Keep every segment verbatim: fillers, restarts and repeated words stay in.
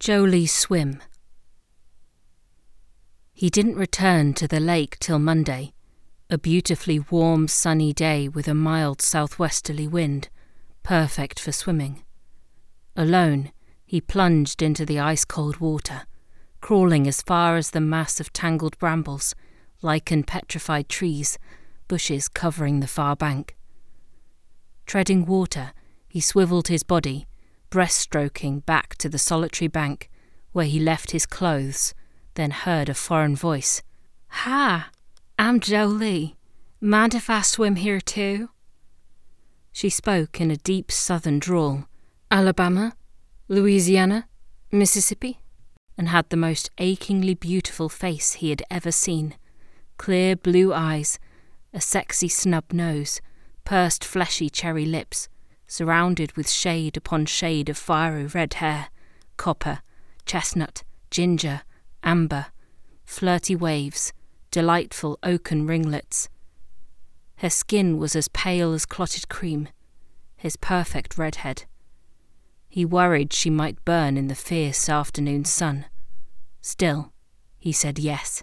Jolee's swim. He didn't return to the lake till Monday, a beautifully warm, sunny day with a mild southwesterly wind, perfect for swimming. Alone, he plunged into the ice-cold water, crawling as far as the mass of tangled brambles, lichen-petrified trees, bushes covering the far bank. Treading water, he swivelled his body, breaststroking back to the solitary bank, where he left his clothes, then heard a foreign voice. "Ha! I'm Jolee. Mind if I swim here too?" She spoke in a deep southern drawl, Alabama, Louisiana, Mississippi, and had the most achingly beautiful face he had ever seen. Clear blue eyes, a sexy snub nose, pursed fleshy cherry lips, surrounded with shade upon shade of fiery red hair, copper, chestnut, ginger, amber, flirty waves, delightful oaken ringlets. Her skin was as pale as clotted cream, his perfect redhead. He worried she might burn in the fierce afternoon sun. Still, he said yes.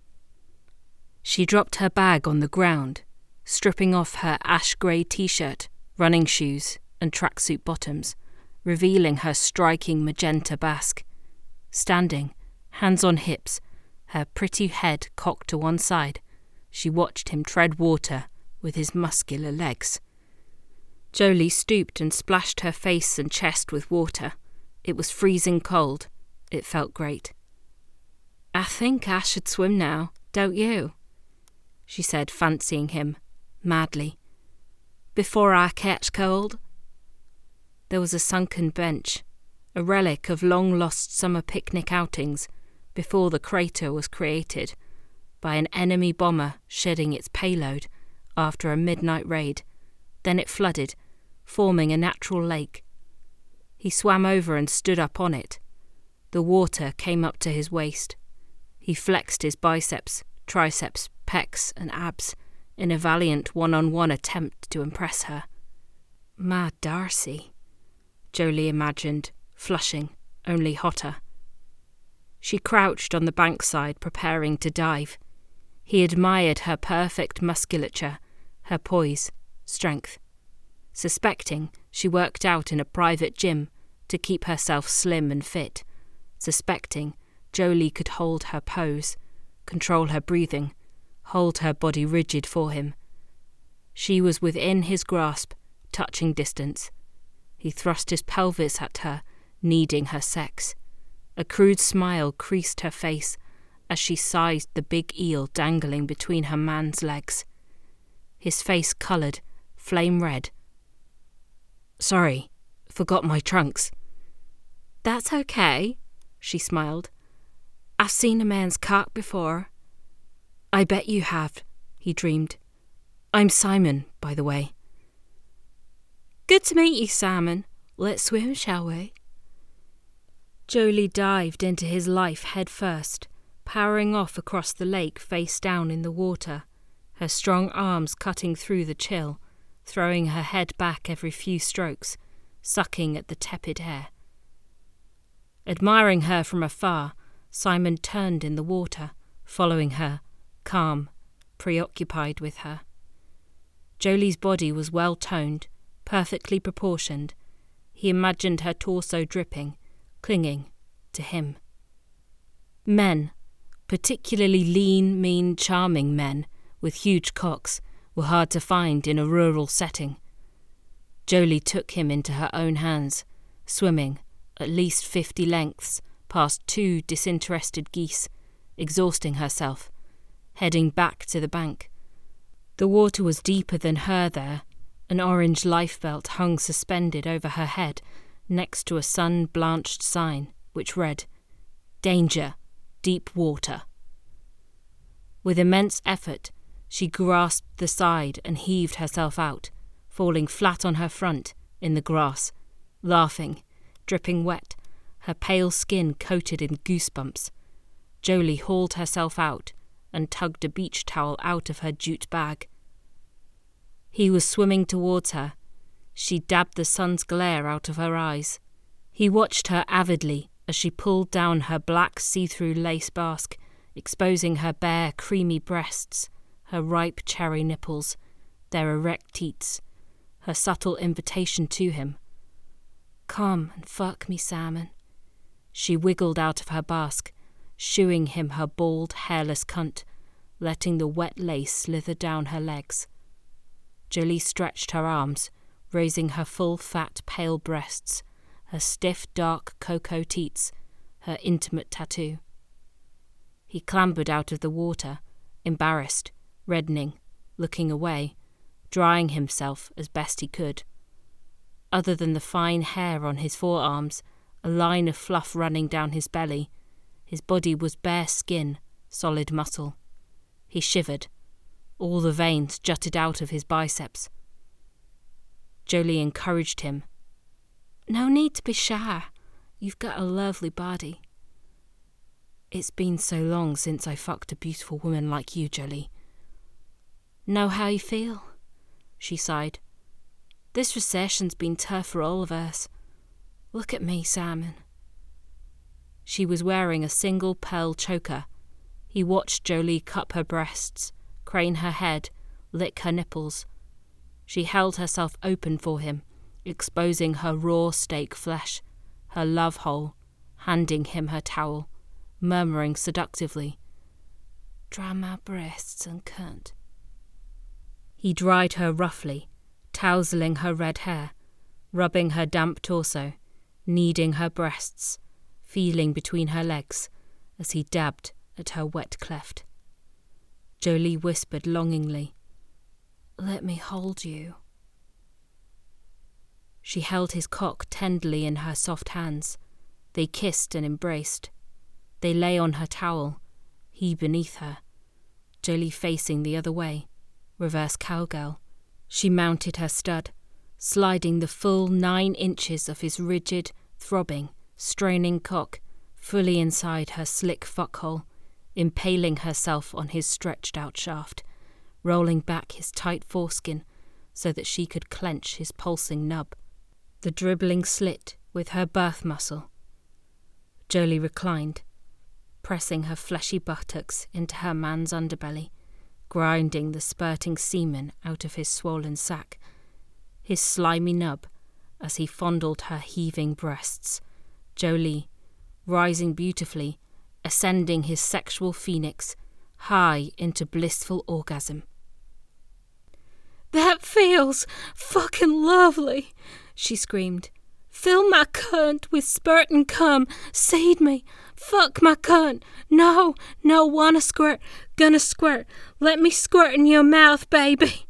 She dropped her bag on the ground, stripping off her ash-grey t-shirt, running shoes, and tracksuit bottoms, revealing her striking magenta basque. Standing, hands on hips, her pretty head cocked to one side, she watched him tread water with his muscular legs. Jolee stooped and splashed her face and chest with water. It was freezing cold. It felt great. "I think I should swim now, don't you?" she said, fancying him, madly. "Before I catch cold?" There was a sunken bench, a relic of long-lost summer picnic outings, before the crater was created, by an enemy bomber shedding its payload after a midnight raid. Then it flooded, forming a natural lake. He swam over and stood up on it. The water came up to his waist. He flexed his biceps, triceps, pecs, and abs in a valiant one-on-one attempt to impress her. "Ma Darcy," Jolee imagined, flushing, only hotter. She crouched on the bankside, preparing to dive. He admired her perfect musculature, her poise, strength. Suspecting, she worked out in a private gym to keep herself slim and fit. Suspecting, Jolee could hold her pose, control her breathing, hold her body rigid for him. She was within his grasp, touching distance. He thrust his pelvis at her, needing her sex. A crude smile creased her face as she sized the big eel dangling between her man's legs. His face coloured, flame red. "Sorry, forgot my trunks." "That's okay," she smiled. "I've seen a man's cock before." "I bet you have," he dreamed. "I'm Simon, by the way." "Good to meet you, Simon. Let's swim, shall we?" Jolee dived into his life head first, powering off across the lake face down in the water, her strong arms cutting through the chill, throwing her head back every few strokes, sucking at the tepid air. Admiring her from afar, Simon turned in the water, following her, calm, preoccupied with her. Jolie's body was well-toned, perfectly proportioned. He imagined her torso dripping, clinging to him. Men, particularly lean, mean, charming men with huge cocks, were hard to find in a rural setting. Jolee took him into her own hands, swimming at least fifty lengths past two disinterested geese, exhausting herself, heading back to the bank. The water was deeper than her there. An orange lifebelt hung suspended over her head next to a sun-blanched sign which read, "Danger, deep water." With immense effort, she grasped the side and heaved herself out, falling flat on her front in the grass, laughing, dripping wet, her pale skin coated in goosebumps. Jolee hauled herself out and tugged a beach towel out of her jute bag. He was swimming towards her. She dabbed the sun's glare out of her eyes. He watched her avidly, as she pulled down her black see-through lace basque, exposing her bare, creamy breasts, her ripe cherry nipples, their erect teats, her subtle invitation to him. "Come and fuck me, Salmon." She wiggled out of her basque, shooing him her bald, hairless cunt, letting the wet lace slither down her legs. Jolie stretched her arms, raising her full, fat, pale breasts, her stiff, dark cocoa teats, her intimate tattoo. He clambered out of the water, embarrassed, reddening, looking away, drying himself as best he could. Other than the fine hair on his forearms, a line of fluff running down his belly, his body was bare skin, solid muscle. He shivered. All the veins jutted out of his biceps. Jolie encouraged him. "No need to be shy. You've got a lovely body." "It's been so long since I fucked a beautiful woman like you, Jolie." "Know how you feel?" She sighed. "This recession's been tough for all of us. Look at me, Salmon." She was wearing a single pearl choker. He watched Jolie cup her breasts, crane her head, lick her nipples. She held herself open for him, exposing her raw steak flesh, her love hole, handing him her towel, murmuring seductively, "Dry my breasts and cunt." He dried her roughly, tousling her red hair, rubbing her damp torso, kneading her breasts, feeling between her legs as he dabbed at her wet cleft. Jolie whispered longingly, "Let me hold you." She held his cock tenderly in her soft hands. They kissed and embraced. They lay on her towel, he beneath her, Jolie facing the other way, reverse cowgirl. She mounted her stud, sliding the full nine inches of his rigid, throbbing, straining cock fully inside her slick fuckhole, impaling herself on his stretched-out shaft, rolling back his tight foreskin so that she could clench his pulsing nub, the dribbling slit with her birth muscle. Jolie reclined, pressing her fleshy buttocks into her man's underbelly, grinding the spurting semen out of his swollen sack, his slimy nub as he fondled her heaving breasts. Jolie, rising beautifully, ascending his sexual phoenix, high into blissful orgasm. "That feels fucking lovely," she screamed. "Fill my cunt with spurtin' cum, seed me, fuck my cunt, no, no, wanna squirt, gonna squirt, let me squirt in your mouth, baby."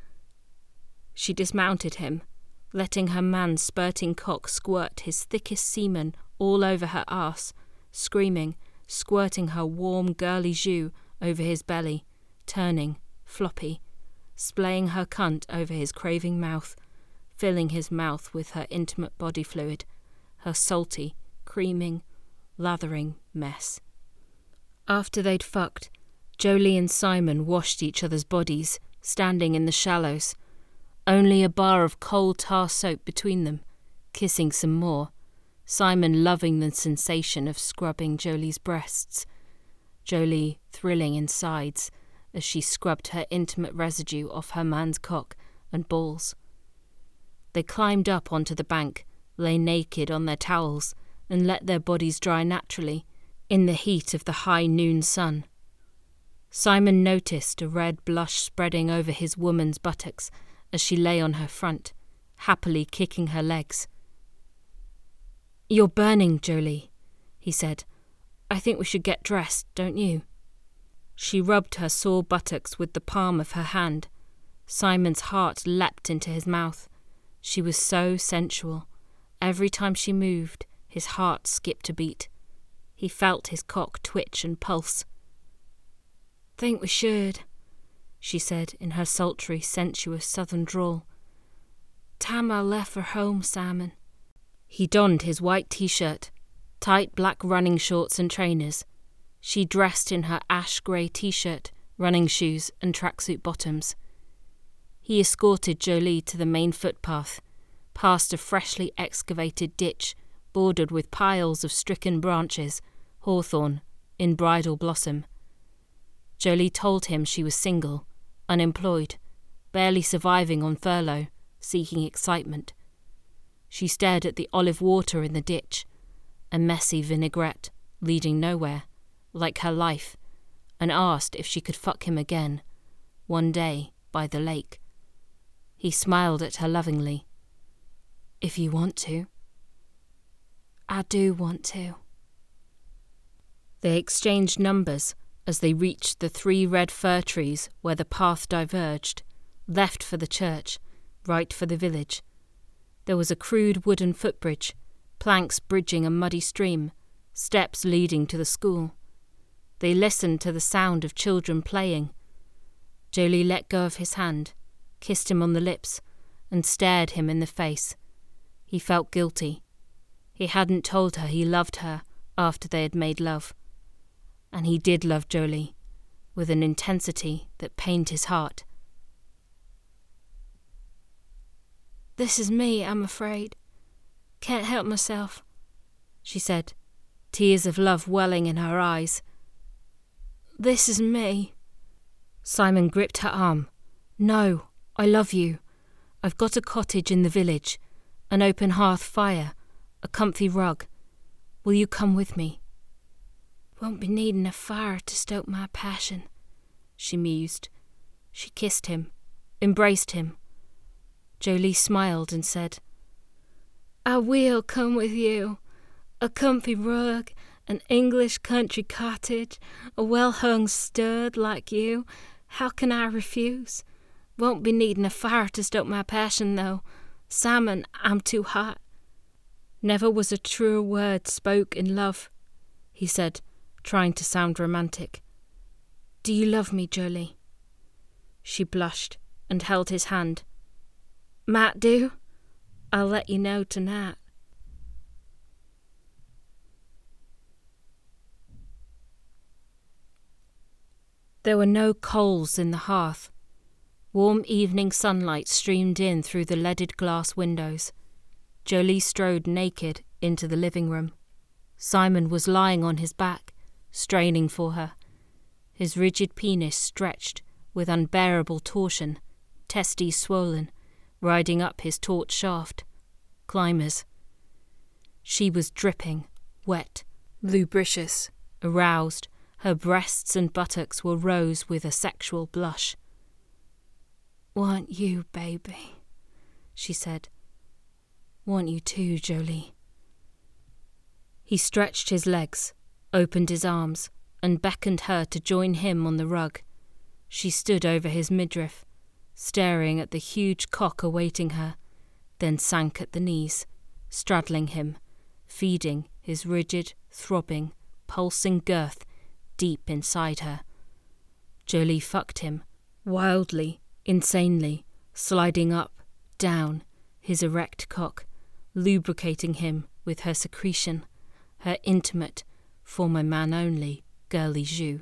She dismounted him, letting her man's spurting cock squirt his thickest semen all over her arse, screaming, squirting her warm girly jus over his belly, turning, floppy, splaying her cunt over his craving mouth, filling his mouth with her intimate body fluid, her salty, creaming, lathering mess. After they'd fucked, Jolie and Simon washed each other's bodies, standing in the shallows, only a bar of cold tar soap between them, kissing some more, Simon loving the sensation of scrubbing Jolie's breasts, Jolie thrilling insides as she scrubbed her intimate residue off her man's cock and balls. They climbed up onto the bank, lay naked on their towels, and let their bodies dry naturally, in the heat of the high noon sun. Simon noticed a red blush spreading over his woman's buttocks as she lay on her front, happily kicking her legs. "You're burning, Jolie," he said. "I think we should get dressed, don't you?" She rubbed her sore buttocks with the palm of her hand. Simon's heart leapt into his mouth. She was so sensual. Every time she moved, his heart skipped a beat. He felt his cock twitch and pulse. "Think we should," she said in her sultry, sensuous southern drawl. "Time I left for home, Simon." He donned his white t-shirt, tight black running shorts and trainers. She dressed in her ash-grey t-shirt, running shoes and tracksuit bottoms. He escorted Jolie to the main footpath, past a freshly excavated ditch bordered with piles of stricken branches, hawthorn, in bridal blossom. Jolie told him she was single, unemployed, barely surviving on furlough, seeking excitement. She stared at the olive water in the ditch, a messy vinaigrette leading nowhere, like her life, and asked if she could fuck him again, one day by the lake. He smiled at her lovingly. "If you want to." "I do want to." They exchanged numbers as they reached the three red fir trees where the path diverged, left for the church, right for the village. There was a crude wooden footbridge, planks bridging a muddy stream, steps leading to the school. They listened to the sound of children playing. Jolie let go of his hand, kissed him on the lips, and stared him in the face. He felt guilty. He hadn't told her he loved her after they had made love. And he did love Jolie, with an intensity that pained his heart. "This is me, I'm afraid. Can't help myself," she said, tears of love welling in her eyes. "This is me." Simon gripped her arm. "No, I love you. I've got a cottage in the village, an open hearth fire, a comfy rug. Will you come with me?" "Won't be needing a fire to stoke my passion," she mused. She kissed him, embraced him. Jolie smiled and said, "I will come with you. A comfy rug, an English country cottage, a well-hung stud like you. How can I refuse? Won't be needing a fire to stoke my passion, though. Simon, I'm too hot." "Never was a truer word spoke in love," he said, trying to sound romantic. "Do you love me, Jolie?" She blushed and held his hand. "Might do. I'll let you know tonight." There were no coals in the hearth. Warm evening sunlight streamed in through the leaded glass windows. Jolie strode naked into the living room. Simon was lying on his back, straining for her, his rigid penis stretched with unbearable torsion, testes swollen, riding up his taut shaft. Climbers. She was dripping, wet, lubricious, aroused. Her breasts and buttocks were rose with a sexual blush. "Want you, baby," she said. "Want you too, Jolie." He stretched his legs, opened his arms, and beckoned her to join him on the rug. She stood over his midriff, staring at the huge cock awaiting her, then sank at the knees, straddling him, feeding his rigid, throbbing, pulsing girth deep inside her. Jolie fucked him, wildly, insanely, sliding up, down, his erect cock, lubricating him with her secretion, her intimate, for my man only, girly jus.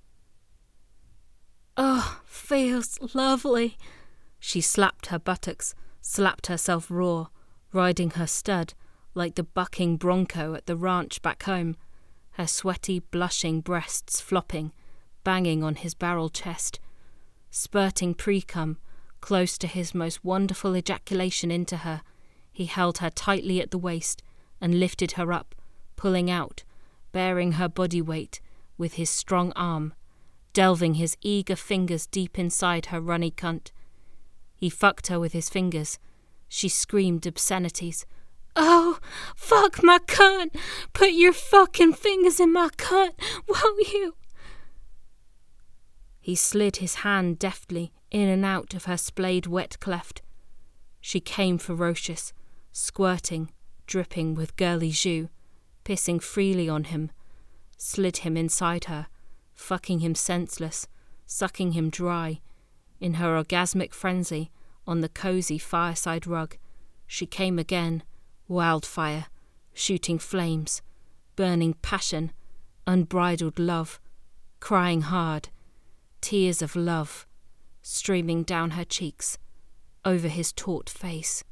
"Oh, feels lovely." She slapped her buttocks, slapped herself raw, riding her stud like the bucking bronco at the ranch back home, her sweaty, blushing breasts flopping, banging on his barrel chest, spurting pre-cum close to his most wonderful ejaculation into her. He held her tightly at the waist and lifted her up, pulling out, bearing her body weight with his strong arm, delving his eager fingers deep inside her runny cunt. He fucked her with his fingers. She screamed obscenities. "Oh, fuck my cunt! Put your fucking fingers in my cunt, won't you?" He slid his hand deftly in and out of her splayed wet cleft. She came ferocious, squirting, dripping with girly jus, pissing freely on him, slid him inside her, fucking him senseless, sucking him dry. In her orgasmic frenzy, on the cosy fireside rug, she came again, wildfire, shooting flames, burning passion, unbridled love, crying hard, tears of love, streaming down her cheeks, over his taut face.